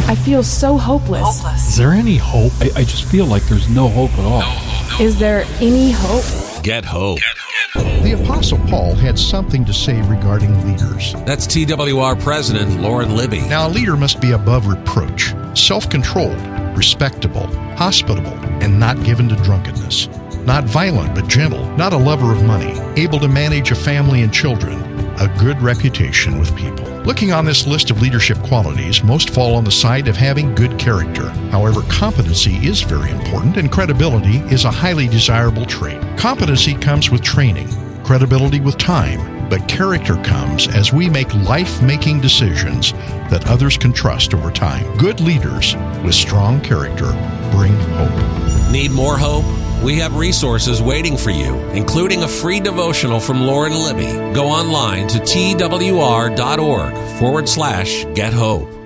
I feel so hopeless. Is there any hope? I just feel like there's no hope at all. Is there any hope? Get hope. The Apostle Paul had something to say regarding leaders. That's TWR President Lauren Libby. Now, a leader must be above reproach, self-controlled, respectable, hospitable, and not given to drunkenness. Not violent, but gentle. Not a lover of money. Able to manage a family and children. A good reputation with people. Looking on this list of leadership qualities, most fall on the side of having good character. However, competency is very important, and credibility is a highly desirable trait. Competency comes with training, credibility with time, but character comes as we make life-making decisions that others can trust over time. Good leaders with strong character bring hope. Need more hope? We have resources waiting for you, including a free devotional from Lauren Libby. Go online to twr.org/get hope.